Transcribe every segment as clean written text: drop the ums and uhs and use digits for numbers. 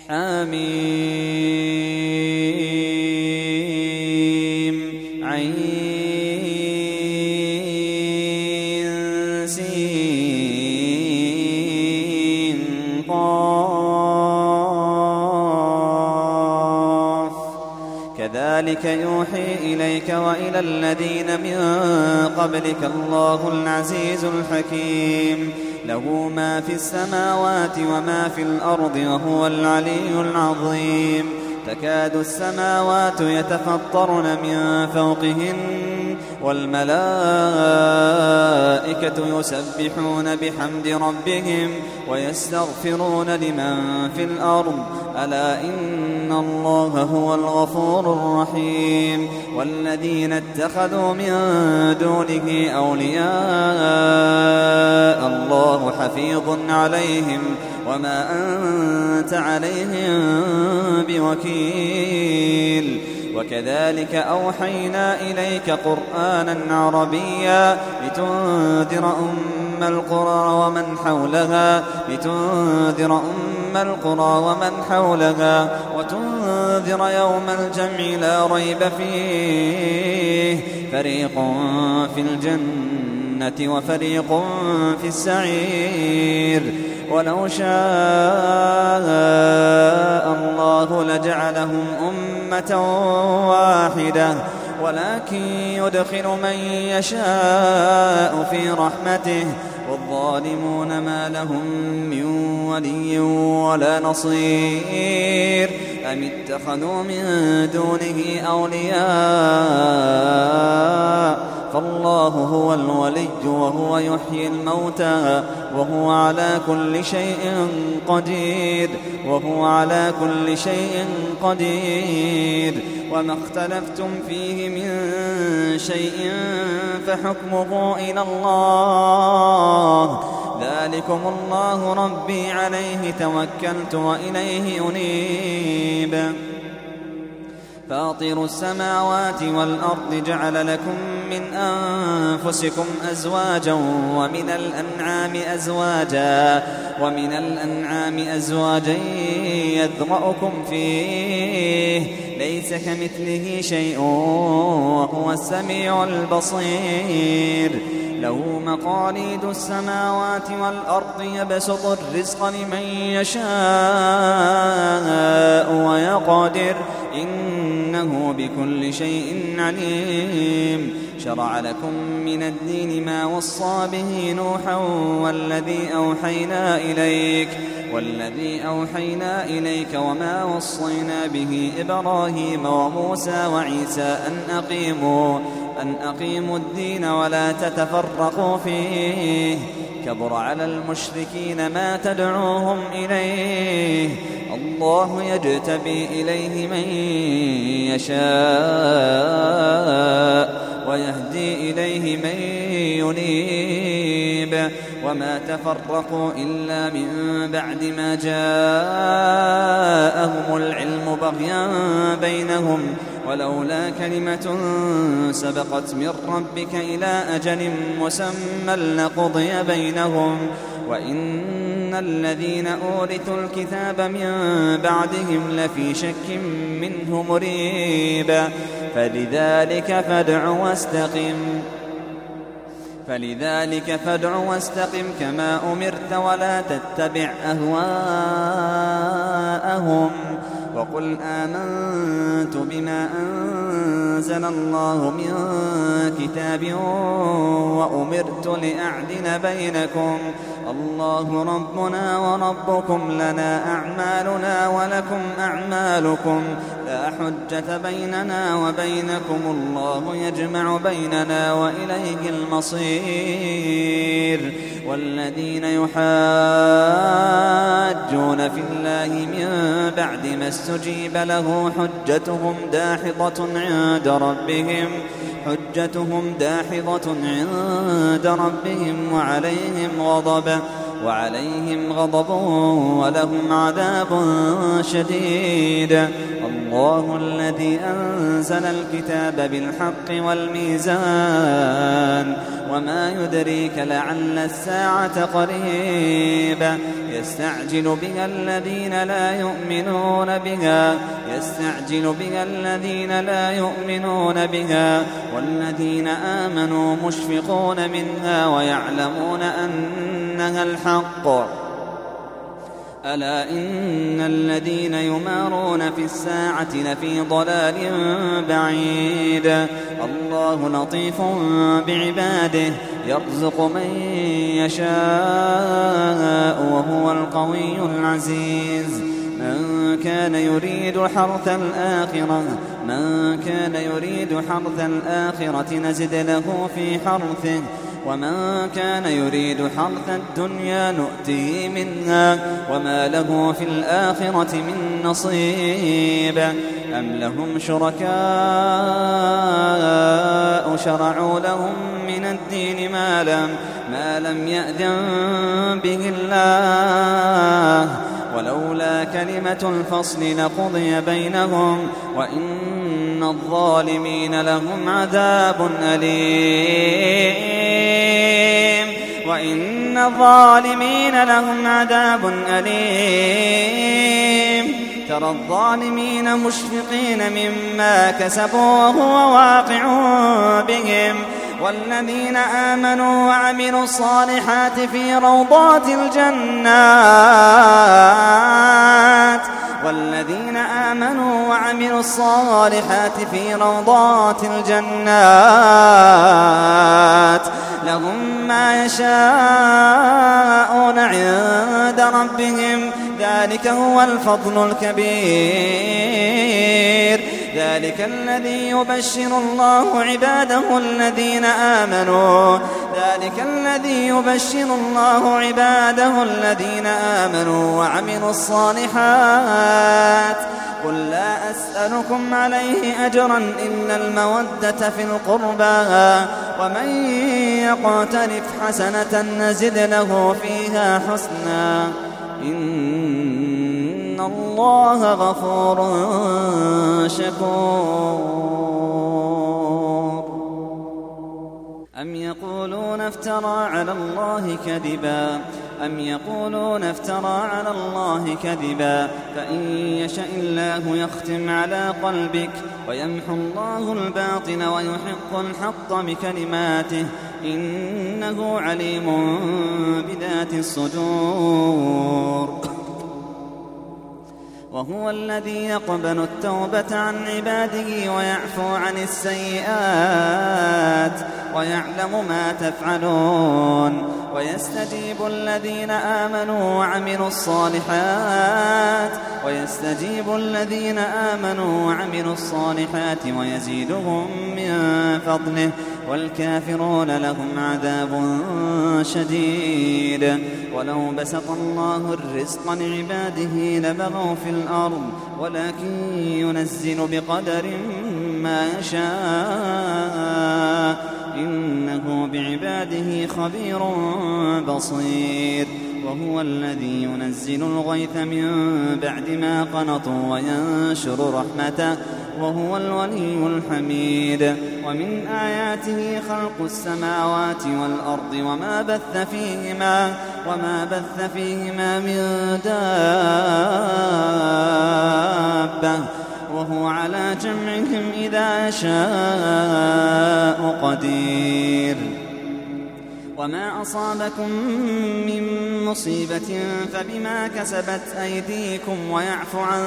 حميم عين سين قاف كذلك يوحي إليك وإلى الذين من قبلك الله العزيز الحكيم له ما في السماوات وما في الأرض وهو العلي العظيم تكاد السماوات يتفطرن من فوقهن والملائكة يسبحون بحمد ربهم ويستغفرون لمن في الأرض ألا إن الله هو الغفور الرحيم والذين اتخذوا من دونه أولياء الله حفيظ عليهم وما أنت عليهم بوكيل وكذلك أوحينا إليك قرآنا عربيا لتنذر أم القرى ومن حولها وتنذر يوم الجمع لا ريب فيه فريق في الجنة وفريق في السعير ولو شاء الله لجعلهم أمة واحدة ولكن يدخل من يشاء في رحمته والظالمون ما لهم من ولي ولا نصير أم اتخذوا من دونه أولياء فالله هو الولي وهو يحيي الموتى وهو على كل شيء قدير وما اختلفتم فيه من شيء فحكمه إلى الله ذلكم الله ربي عليه توكلت وإليه أنيب فاطر السماوات والأرض جعل لكم من أنفسكم أزواجا ومن الأنعام أزواجا يذرأكم فيه ليس كمثله شيء وهو السميع البصير له مقاليد السماوات والأرض يبسط الرزق لمن يشاء ويقدر إنه بكل شيء عليم شرع لكم من الدين ما وصى به نوحا والذي أوحينا إليك وما وصينا به إبراهيم وموسى وعيسى أن أقيموا الدين ولا تتفرقوا فيه كبر على المشركين ما تدعوهم إليه الله يجتبي إليه من يشاء ويهدي إليه من ينيب وما تفرقوا إلا من بعد ما جاءهم العلم بغيا بينهم ولولا كلمة سبقت من ربك إلى أجل مسمى لقضي بينهم وإن الذين أورثوا الكتاب من بعدهم لفي شك منه مريب فلذلك فادع واستقم كما أمرت ولا تتبع أهواءهم وقل آمنت بما أنزل الله من كتاب وأمرت لأعدل بينكم الله ربنا وربكم لنا أعمالنا ولكم أعمالكم لا حجة بيننا وبينكم الله يجمع بيننا وإليه المصير والذين يحاجون في الله من بعد ما استجيب له حجتهم داحضة عند ربهم وعليهم غضب ولهم عذاب شديد الله الذي أنزل الكتاب بالحق والميزان وما يدريك لعل الساعة قريبة يستعجل بها الذين لا يؤمنون بها والذين آمنوا مشفقون منها ويعلمون أنها الحق. ألا إن الذين يمارون في الساعة لفي ضلال بعيد الله لطيف بعباده يرزق من يشاء وهو القوي العزيز. من كان يريد حرث الآخرة نزد له في حرثه ومن كان يريد حرث الدنيا نؤتيه منها وما له في الآخرة من نصيب. أم لهم شركاء شرعوا لهم من الدين ما لم يأذن به الله ولولا كلمة الفصل لقضي بينهم وإن الظالمين لهم عذاب أليم. ترى الظالمين مشفقين مما كسبوا وهو واقع بهم والذين آمنوا وعملوا الصالحات في روضات الجنات لهم ما يشاءون عند ربهم ذلك هو الفضل الكبير. ذلك الذي يبشر الله عباده الذين آمنوا وعملوا الصالحات. قل لا أسألكم عليه أجرا إلا المودة في القربى ومن يقترف حسنة نزد له فيها حسنا إن الله غفور شكور. أم يقولون افترى على الله كذبا فإن يشأ الله يختم على قلبك ويمحو الله الباطل ويحق الحق بكلماته إنه عليم بذات الصدور. وهو الذي يقبل التوبة عن عباده ويعفو عن السيئات ويعلم ما تفعلون ويستجيب الذين آمنوا وعملوا الصالحات ويزيدهم من فضله والكافرون لهم عذاب شديد. ولو بسط الله الرزق لعباده لبغوا في الأرض ولكن ينزل بقدر ما يشاء إنه بعباده خبير بصير. وهو الذي ينزل الغيث من بعد ما قنطوا وينشر رحمته وهو الولي الحميد. ومن آياته خلق السماوات والأرض وما بث فيهما من دابة وهو على جمعهم إذا يشاء قدير. وما أصابكم من مصيبة فبما كسبت أيديكم ويعفو عن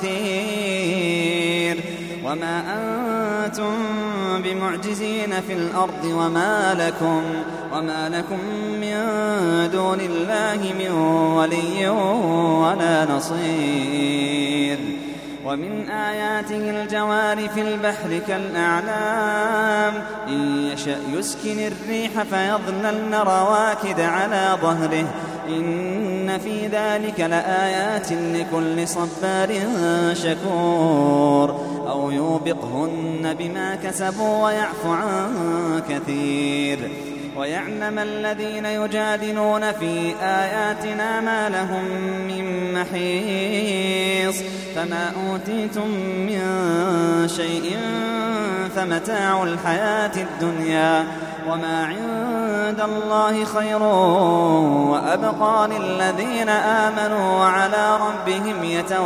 كثير. وما أنتم بمعجزين في الأرض وما لكم من دون الله من ولي ولا نصير. ومن آياته الجوار في البحر كالأعلام إن يشأ يسكن الريح فيظللن رواكد على ظهره إن في ذلك لآيات لكل صبار شكور. أو يوبقهن بما كسبوا ويعفو عن كثير. ويعلم الذين يجادلون في آياتنا ما لهم من محيص فما أوتيتم من شيء فمتاع الحياة الدنيا وما عند الله خير وأبقى للذين آمنوا وعلى ربهم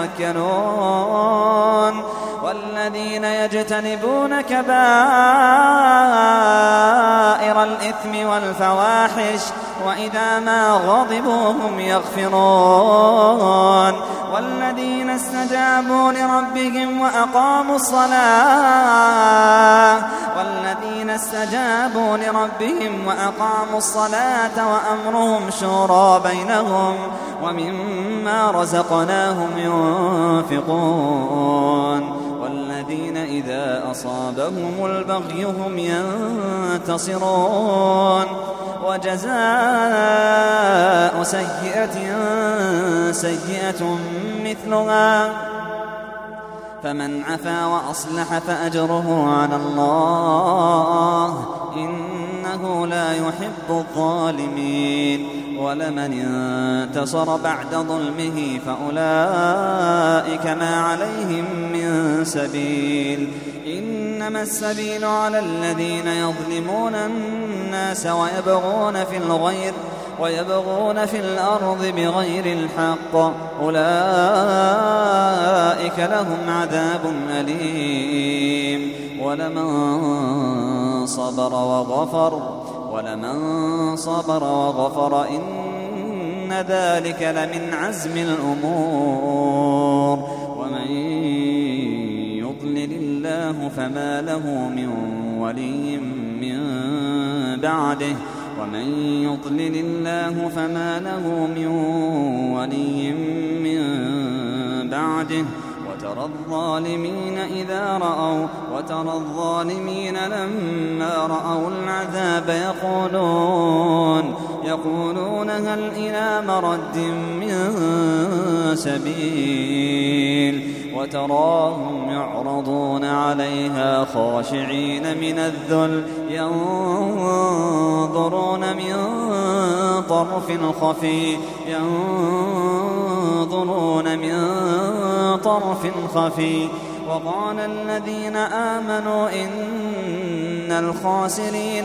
يتوكلون والذين يجتنبون كبائر الإثم والفواحش وإذا ما غضبوا هم يغفرون والذين استجابوا لربهم وأقاموا الصلاة وأمرهم شورى بينهم ومما رزقناهم ينفقون والذين إذا أصابهم البغي هم ينتصرون وجزاء سيئة سيئة مثلها فمن عفا وأصلح فأجره على الله إنه لا يحب الظالمين ولمن انتصر بعد ظلمه فأولئك ما عليهم من سبيل إنما السبيل على الذين يظلمون الناس ويبغون في الأرض بغير الحق أولئك لهم عذاب أليم ولمن صبر وغفر إن ذلك لمن عزم الأمور ومن يضلل الله فما له من ولي من بعده وترى الظالمين لما رأوا العذاب يقولون هل إلى مرد من سبيل وتراهم يعرضون عليها خاشعين من الذل ينظرون من طرف خفي وقال الذين آمنوا إن الخاسرين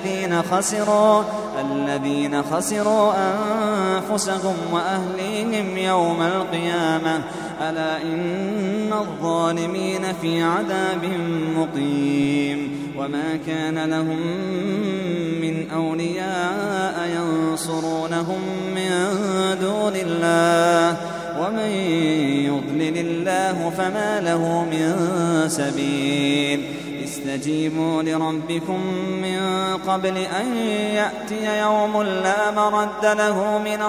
الذين خسروا أنفسهم وأهليهم يوم القيامة ألا إن الظالمين في عذاب مقيم وما كان لهم من أولياء ينصرونهم من دون الله ومن يضلل الله فما له من سبيل استجيبوا لربكم من قبل أن يأتي يوم لا مرد له من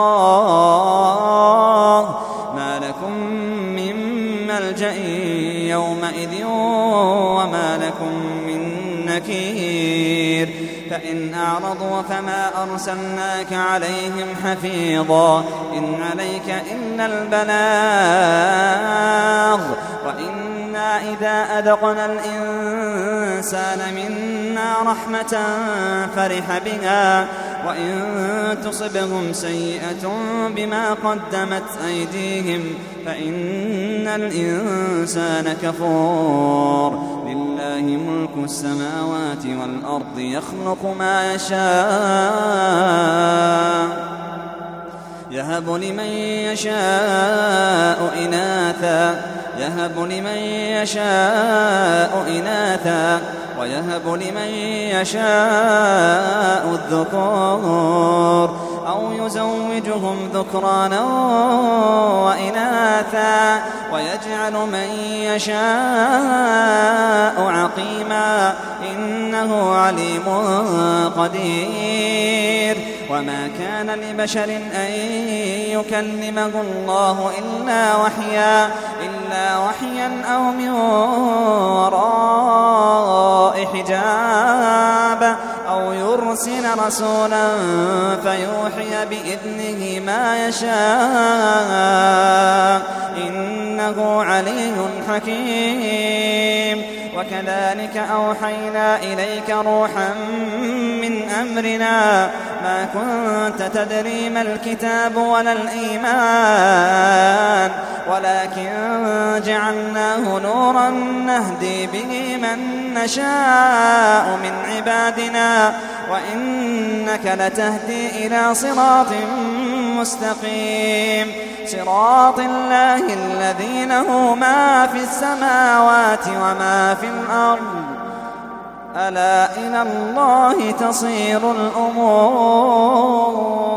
الله ما لكم من ملجأ يومئذ وما لكم من نكير فإن أعرضوا فما أرسلناك عليهم حفيظا إن عليك إلا البلاغ وإنا إذا أذقنا الإنسان منا رحمة فرح بها وإن تصبهم سيئة بما قدمت أيديهم فإن الإنسان كفور لله ملك السماوات والأرض يخلق ما يشاء يهب لمن يشاء إناثا ويهب لمن يشاء الذكور أو يزوجهم ذكرانا وإناثا ويجعل من يشاء عقيما إنه عليم قدير وما كان لبشر أن يكلمه الله إلا وحيا أو من وراء حجاب أو يرسل رسولا فيوحي بإذنه ما يشاء إنه إنه علي حكيم. وكذلك أوحينا إليك روحا من أمرنا ما كنت تدري ما الكتاب ولا الإيمان ولكن جعلناه نورا نهدي به من نشاء من عبادنا وإنك لتهدي إلى صراط مستقيم صراط الله الذي له ما في السماوات وما في الأرض ألا إلى الله تصير الأمور.